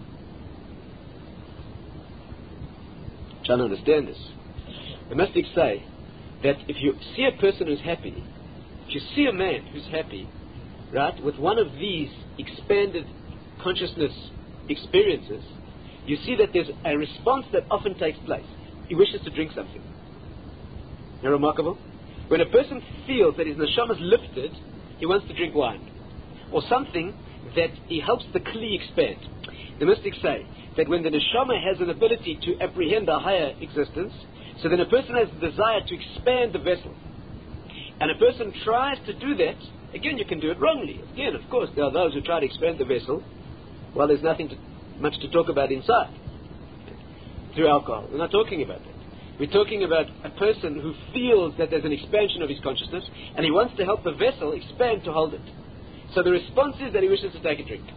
Trying to understand this. The mystics say that if you see a person who's happy, if you see a man who's happy, right, with one of these expanded consciousness experiences, you see that there's a response that often takes place. He wishes to drink something. Isn't that remarkable? When a person feels that his neshama is lifted, he wants to drink wine. Or something that he helps the kli expand. The mystics say that when the neshama has an ability to apprehend a higher existence, so then a person has the desire to expand the vessel. And a person tries to do that, again you can do it wrongly. Again, of course, there are those who try to expand the vessel while there's nothing much to talk about inside. Through alcohol. We're not talking about that. We're talking about a person who feels that there's an expansion of his consciousness and he wants to help the vessel expand to hold it. So the response is that he wishes to take a drink.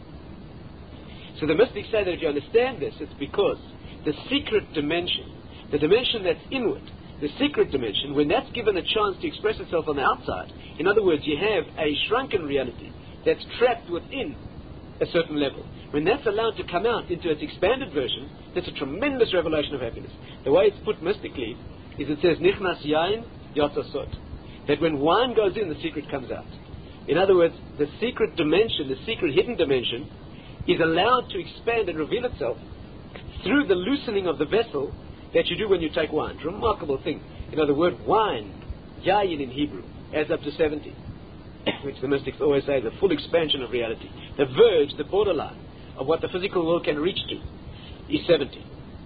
So the mystics say that if you understand this, it's because the secret dimension, the dimension that's inward, the secret dimension, when that's given a chance to express itself on the outside, in other words, you have a shrunken reality that's trapped within a certain level. When that's allowed to come out into its expanded version, that's a tremendous revelation of happiness. The way it's put mystically is it says, Nichnas yain yotza sod. That when wine goes in, the secret comes out. In other words, the secret dimension, the secret hidden dimension, is allowed to expand and reveal itself through the loosening of the vessel that you do when you take wine. It's a remarkable thing. You know, the word wine, yayin in Hebrew, adds up to 70, which the mystics always say is a full expansion of reality. The verge, the borderline of what the physical world can reach to, is 70.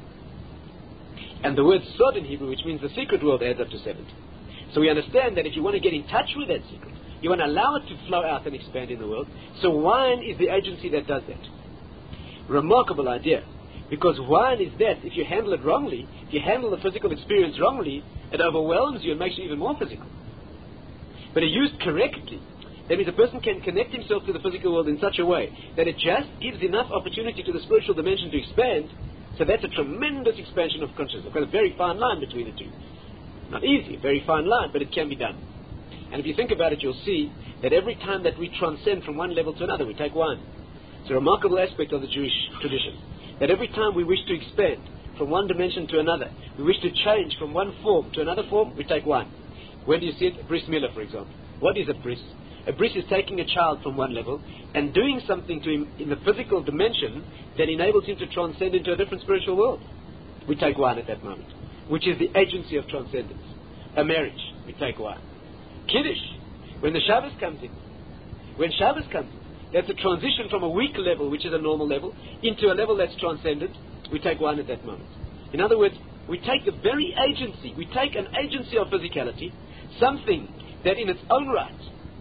And the word sod in Hebrew, which means the secret world, adds up to 70. So we understand that if you want to get in touch with that secret, you want to allow it to flow out and expand in the world. So wine is the agency that does that. Remarkable idea. Because wine is that, if you handle it wrongly, If you handle the physical experience wrongly, it overwhelms you and makes you even more physical. But used correctly, that means a person can connect himself to the physical world in such a way that it just gives enough opportunity to the spiritual dimension to expand. So that's a tremendous expansion of consciousness. I've got a very fine line between the two. Not easy, a very fine line, but it can be done. And if you think about it, you'll see that every time that we transcend from one level to another, we take wine. It's a remarkable aspect of the Jewish tradition, that every time we wish to expand from one dimension to another, we wish to change from one form to another form, we take wine. Where do you see it? Bris Milah, for example. What is a bris? A bris is taking a child from one level and doing something to him in the physical dimension that enables him to transcend into a different spiritual world. We take wine at that moment, which is the agency of transcendence. A marriage, we take wine. Kiddush, when the Shabbos comes in. When Shabbos comes in, that's a transition from a weak level, which is a normal level, into a level that's transcendent. We take wine at that moment. In other words, we take the very agency, we take an agency of physicality, something that in its own right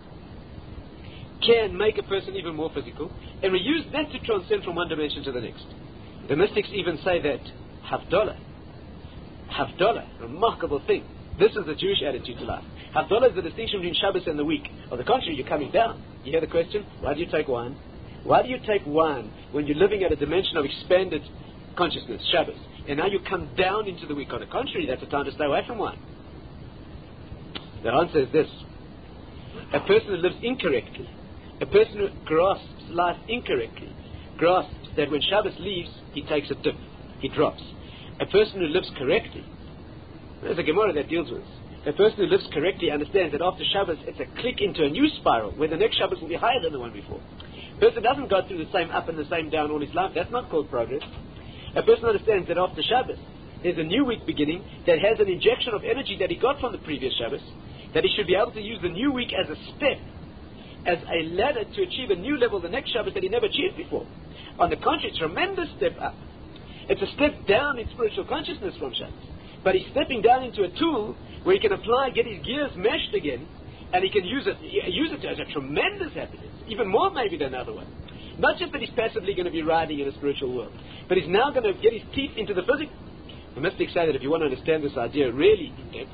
can make a person even more physical, and we use that to transcend from one dimension to the next. The mystics even say that Havdalah, remarkable thing. This is the Jewish attitude to life. Havdalah is the distinction between Shabbos and the week. On the contrary, you're coming down. You hear the question? Why do you take wine? Why do you take wine when you're living at a dimension of expanded consciousness, Shabbos? And now you come down into the week. On the contrary, that's a time to stay away from wine. The answer is this. A person who lives incorrectly, a person who grasps life incorrectly, grasps that when Shabbos leaves, he takes a dip, he drops. A person who lives correctly, there's a Gemara that deals with this. A person who lives correctly understands that after Shabbos, it's a click into a new spiral, where the next Shabbos will be higher than the one before. A person doesn't go through the same up and the same down all his life. That's not called progress. A person understands that after Shabbos, there's a new week beginning that has an injection of energy that he got from the previous Shabbos, that he should be able to use the new week as a step, as a ladder to achieve a new level the next Shabbos that he never achieved before. On the contrary, it's a tremendous step up. It's a step down in spiritual consciousness from Shabbos. But he's stepping down into a tool where he can apply, get his gears meshed again, and he can use it as a tremendous happiness, even more maybe than the other one. Not just that he's passively going to be riding in a spiritual world, but he's now going to get his teeth into the physical. The mystics say that if you want to understand this idea really in depth,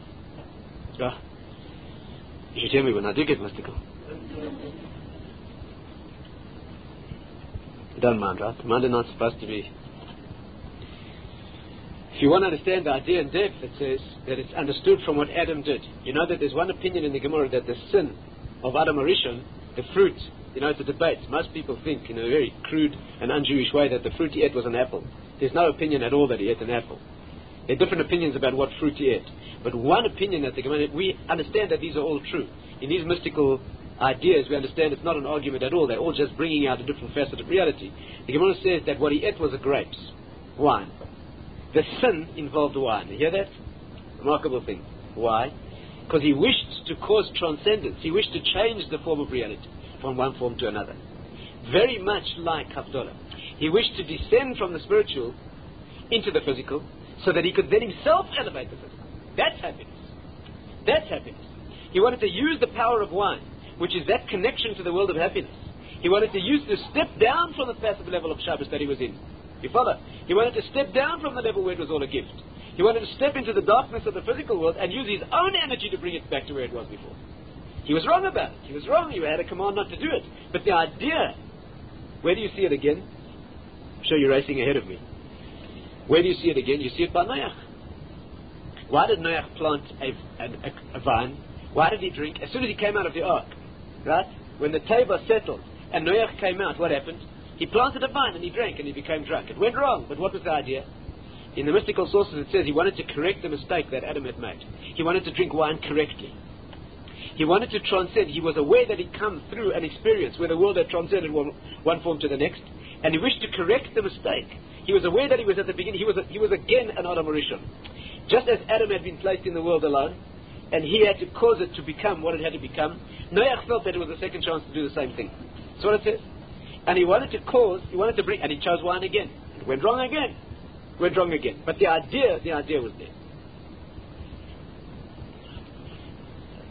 you should hear me when I do get mystical. You don't mind, right? Mind are not supposed to be. If you want to understand the idea in depth, it says that it's understood from what Adam did. You know that there's one opinion in the Gemara that the sin of Adam Arishon, the fruit, it's a debate. Most people think in a very crude and un-Jewish way that the fruit he ate was an apple. There's no opinion at all that he ate an apple. There are different opinions about what fruit he ate. But one opinion that the Gemara, we understand that these are all true. In these mystical ideas, we understand it's not an argument at all. They're all just bringing out a different facet of reality. The Gemara says that what he ate was the grapes, wine. The sin involved wine. You hear that? Remarkable thing. Why? Because he wished to cause transcendence. He wished to change the form of reality from one form to another. Very much like Havdalah. He wished to descend from the spiritual into the physical so that he could then himself elevate the physical. That's happiness. That's happiness. He wanted to use the power of wine, which is that connection to the world of happiness. He wanted to use to step down from the passive level of Shabbos that he was in. You follow? He wanted to step down from the level where it was all a gift. He wanted to step into the darkness of the physical world and use his own energy to bring it back to where it was before. He was wrong about it. He was wrong. He had a command not to do it. But the idea, where do you see it again? I'm sure you're racing ahead of me. Where do you see it again? You see it by Noach. Why did Noach plant a vine? Why did he drink? As soon as he came out of the ark, right? When the Teva settled and Noach came out, what happened? He planted a vine and he drank and he became drunk. It went wrong, but what was the idea? In the mystical sources it says he wanted to correct the mistake that Adam had made. He wanted to drink wine correctly. He wanted to transcend. He was aware that he'd come through an experience where the world had transcended one form to the next, and he wished to correct the mistake. He was aware that he was at the beginning. He was again an Adam Rishon. Just as Adam had been placed in the world alone, and he had to cause it to become what it had to become, Noach felt that it was a second chance to do the same thing. That's what it says. And he wanted to bring, and he chose wine again. It went wrong again. But the idea was there.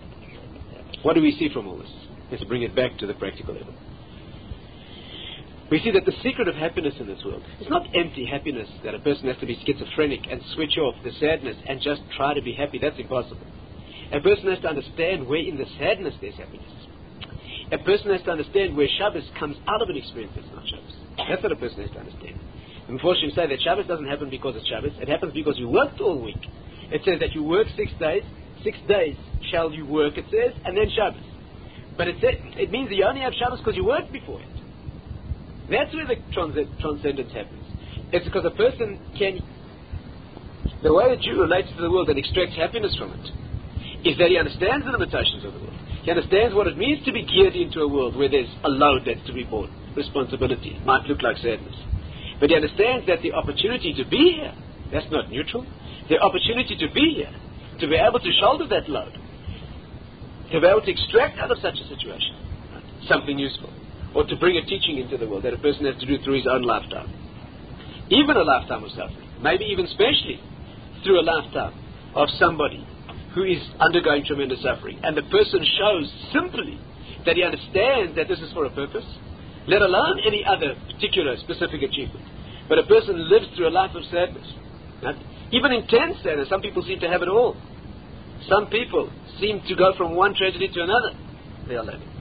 What do we see from all this? Let's bring it back to the practical level. we see that the secret of happiness in this world is not empty happiness, that a person has to be schizophrenic and switch off the sadness and just try to be happy. That's impossible. A person has to understand where in the sadness there's happiness. A person has to understand where Shabbos comes out of an experience that's not Shabbos. That's what a person has to understand. And unfortunately, say that Shabbos doesn't happen because it's Shabbos. It happens because you worked all week. It says that you work 6 days. 6 days shall you work, it says, and then Shabbos. But it means that you only have Shabbos because you worked before it. That's where the transcendence happens. It's because a person can... The way a Jew relates to the world and extracts happiness from it is that he understands the limitations of the world. He understands what it means to be geared into a world where there's a load that's to be borne. Responsibility. It might look like sadness. But he understands that the opportunity to be here, that's not neutral. The opportunity to be here, to be able to shoulder that load, to be able to extract out of such a situation something useful, or to bring a teaching into the world that a person has to do through his own lifetime. Even a lifetime of suffering, maybe even especially through a lifetime of somebody who is undergoing tremendous suffering. And the person shows simply that he understands that this is for a purpose, let alone any other particular specific achievement. But a person lives through a life of sadness. Right? Even intense sadness. Some people seem to have it all. Some people seem to go from one tragedy to another. They are living.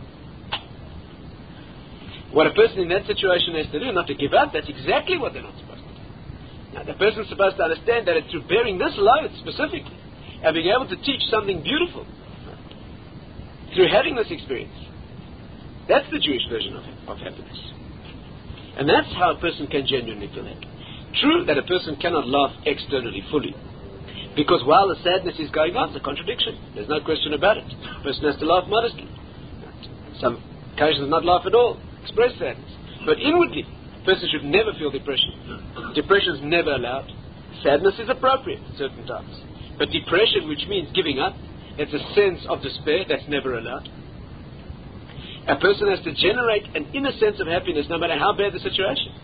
What a person in that situation has to do, not to give up, that's exactly what they're not supposed to do. Now, the person's supposed to understand that it's through bearing this load specifically, and being able to teach something beautiful, through having this experience, that's the Jewish version of happiness. And that's how a person can genuinely feel happy. True that a person cannot laugh externally fully, because while the sadness is going on, it's a contradiction. There's no question about it. A person has to laugh modestly. Some occasions not laugh at all, express sadness. But inwardly, a person should never feel depression. Depression is never allowed. Sadness is appropriate at certain times. But depression, which means giving up, it's a sense of despair, that's never allowed. A person has to generate an inner sense of happiness no matter how bad the situation.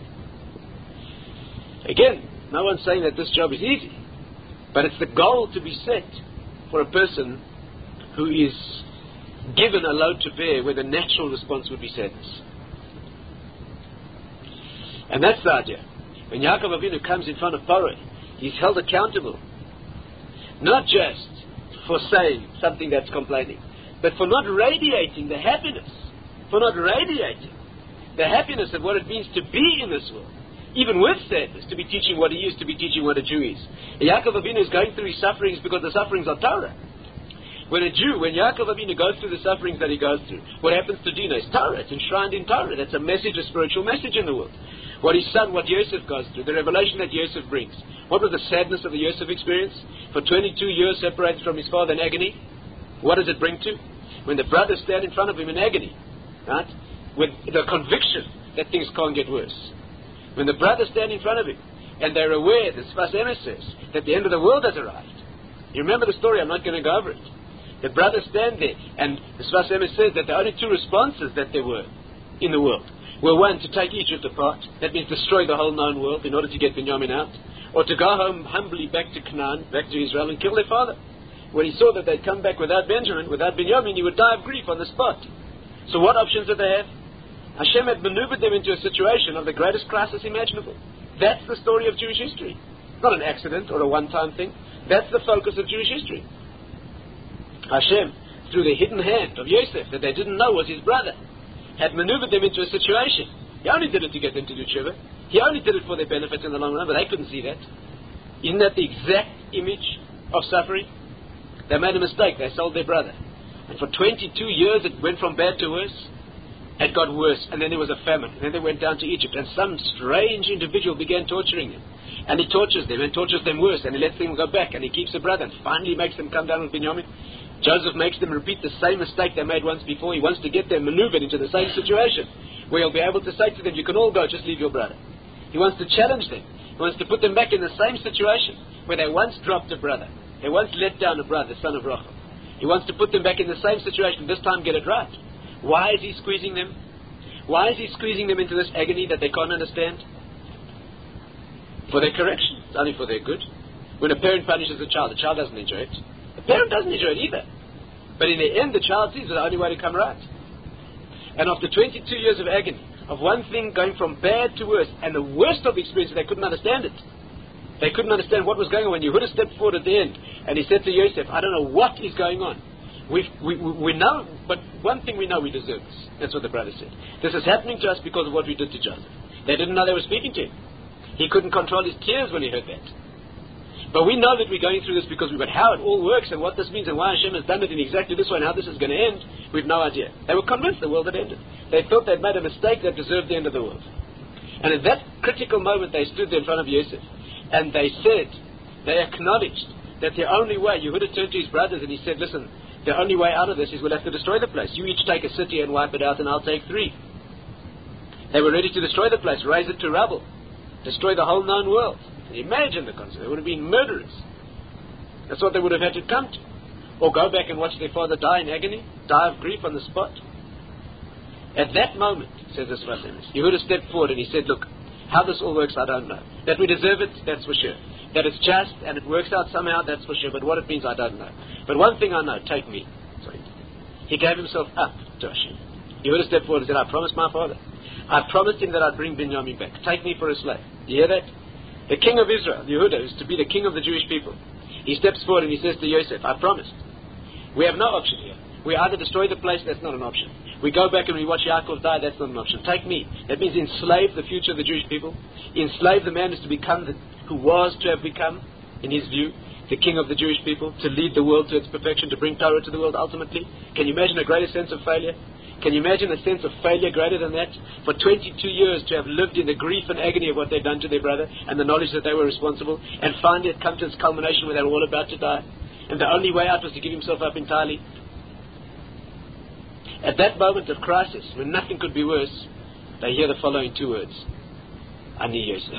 Again, no one's saying that this job is easy, but it's the goal to be set for a person who is given a load to bear where the natural response would be sadness. And that's the idea. When Yaakov Avinu comes in front of Paro, he's held accountable, not just for saying something that's complaining, but for not radiating the happiness, of what it means to be in this world, even with sadness, to be teaching what he is, to be teaching what a Jew is. And Yaakov Avinu is going through his sufferings because the sufferings are Torah. When Yaakov Avinu goes through the sufferings that he goes through, what happens to Dina is Torah. It's enshrined in Torah. That's a message, a spiritual message in the world. What his son, what Yosef goes through, the revelation that Yosef brings. What was the sadness of the Yosef experience? For 22 years separated from his father in agony. What does it bring to? When the brothers stand in front of him in agony, right? With the conviction that things can't get worse. When the brothers stand in front of him and they're aware, the Sfas Emes says, that the end of the world has arrived. You remember the story, I'm not going to go over it. The brothers stand there and the Sfas Emes says that the only two responses that there were in the world were one, to take Egypt apart, that means destroy the whole known world in order to get Binyamin out, or to go home humbly back to Canaan, back to Israel, and kill their father. When he saw that they'd come back without Benjamin, without Binyamin, he would die of grief on the spot. So what options did they have? Hashem had maneuvered them into a situation of the greatest crisis imaginable. That's the story of Jewish history. Not an accident or a one-time thing. That's the focus of Jewish history. Hashem, through the hidden hand of Yosef, that they didn't know was his brother, had maneuvered them into a situation. He only did it to get them to do tshuva. He only did it for their benefit in the long run, but they couldn't see that. Isn't that the exact image of suffering? They made a mistake. They sold their brother. And for 22 years it went from bad to worse. It got worse. And then there was a famine. And then they went down to Egypt. And some strange individual began torturing them. And he tortures them and tortures them worse. And he lets them go back. And he keeps a brother. And finally makes them come down with Binyamin. Joseph makes them repeat the same mistake they made once before. He wants to get them maneuvered into the same situation where he'll be able to say to them, you can all go, just leave your brother. He wants to challenge them. He wants to put them back in the same situation where they once dropped a brother. They once let down a brother, son of Rachel. He wants to put them back in the same situation, this time get it right. Why is he squeezing them? Why is he squeezing them into this agony that they can't understand? For their correction. It's only for their good. When a parent punishes a child, the child doesn't enjoy it. The parent doesn't enjoy it either. But in the end, the child sees the only way to come right. And after 22 years of agony, of one thing going from bad to worse, and the worst of the experience, they couldn't understand it. They couldn't understand what was going on. When Yehuda stepped forward at the end, and he said to Yosef, I don't know what is going on. We know, but one thing we know, we deserve this. That's what the brother said. This is happening to us because of what we did to Joseph. They didn't know they were speaking to him. He couldn't control his tears when he heard that. But we know that we're going through this because but how it all works and what this means and why Hashem has done it in exactly this way and how this is going to end, we've no idea. They were convinced the world had ended. They thought they'd made a mistake that deserved the end of the world. And at that critical moment, they stood there in front of Yosef and they said, they acknowledged that the only way, Yehuda turned to his brothers and he said, listen, the only way out of this is we'll have to destroy the place. You each take a city and wipe it out and I'll take 3. They were ready to destroy the place, raise it to rubble, destroy the whole known world. Can you imagine the concept? They would have been murderers. That's what they would have had to come to. Or go back and watch their father die in agony, die of grief on the spot. At that moment, says this verse, Yehuda stepped forward and he said, look, how this all works, I don't know. That we deserve it, that's for sure. That it's just and it works out somehow, that's for sure. But what it means, I don't know. But one thing I know, take me. Sorry. He gave himself up to Hashem. Yehuda stepped forward and said, I promised my father. I promised him that I'd bring Binyamin back. Take me for a slave. You hear that? The king of Israel, Yehuda, is to be the king of the Jewish people. He steps forward and he says to Yosef, I promised. We have no option here. We either destroy the place, that's not an option. We go back and we watch Yaakov die, that's not an option. Take me. That means enslave the future of the Jewish people. Enslave the man who was to have become, in his view, the king of the Jewish people, to lead the world to its perfection, to bring Torah to the world ultimately. Can you imagine a greater sense of failure? Can you imagine a sense of failure greater than that? For 22 years to have lived in the grief and agony of what they'd done to their brother and the knowledge that they were responsible, and finally it come to its culmination where they were all about to die. And the only way out was to give himself up entirely. At that moment of crisis, when nothing could be worse, they hear the following 2 words. Ani Yosef.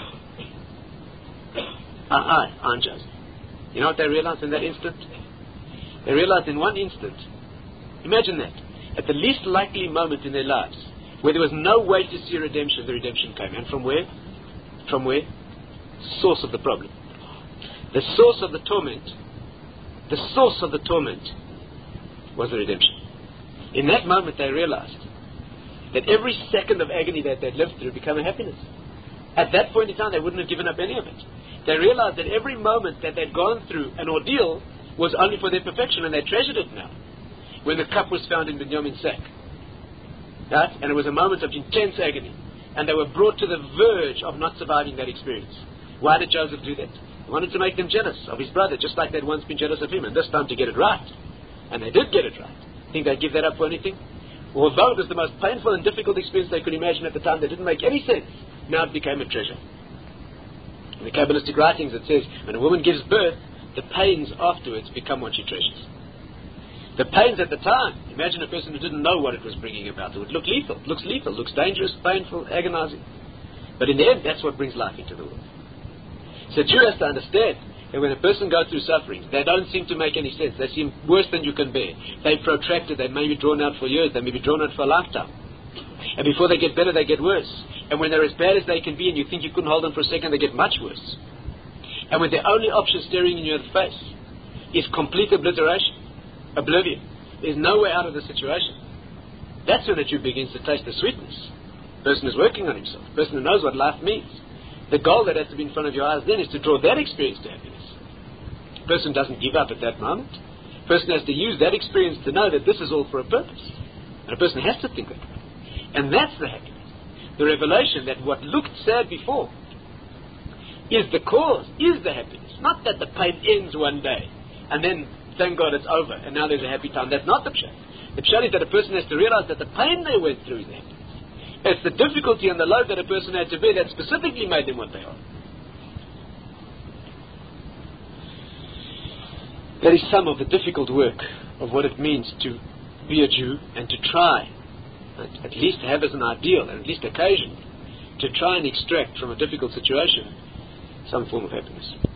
I'm Joseph. You know what they realized in that instant? They realized in one instant, imagine that, at the least likely moment in their lives, where there was no way to see redemption, the redemption came. And from where? From where? Source of the problem. The source of the torment was the redemption. In that moment they realized that every second of agony that they'd lived through became a happiness. At that point in time they wouldn't have given up any of it. They realized that every moment that they'd gone through an ordeal was only for their perfection, and they treasured it now. When the cup was found in Binyamin's sack, right? And it was a moment of intense agony, and they were brought to the verge of not surviving that experience. Why did Joseph do that? He wanted to make them jealous of his brother, just like they'd once been jealous of him, and this time to get it right. And they did get it right. Think they'd give that up for anything? Although it was the most painful and difficult experience they could imagine at the time, that didn't make any sense. Now it became a treasure. In the Kabbalistic writings it says, when a woman gives birth, the pains afterwards become what she treasures. The pains at the time, imagine a person who didn't know what it was bringing about. It would look lethal, looks dangerous, painful, agonizing. But in the end, that's what brings life into the world. So Jew has to understand that when a person goes through suffering, they don't seem to make any sense. They seem worse than you can bear. They're protracted, they may be drawn out for years, they may be drawn out for a lifetime. And before they get better, they get worse. And when they're as bad as they can be and you think you couldn't hold them for a second, they get much worse. And when the only option staring in your face is complete obliteration, oblivion, there's no way out of the situation, that's when a Jew begins to taste the sweetness. The person is working on himself. The person who knows what life means. The goal that has to be in front of your eyes then is to draw that experience to happiness. The person doesn't give up at that moment. The person has to use that experience to know that this is all for a purpose. And a person has to think that way. And that's the happiness. The revelation that what looked sad before is the cause, is the happiness. Not that the pain ends one day and then, thank God, it's over and now there's a happy time. That's not the pshat. The pshat is that a person has to realize that the pain they went through is the happiness. It's the difficulty and the load that a person had to bear that specifically made them what they are. That is some of the difficult work of what it means to be a Jew and to try, at least have as an ideal, and at least occasionally, to try and extract from a difficult situation some form of happiness.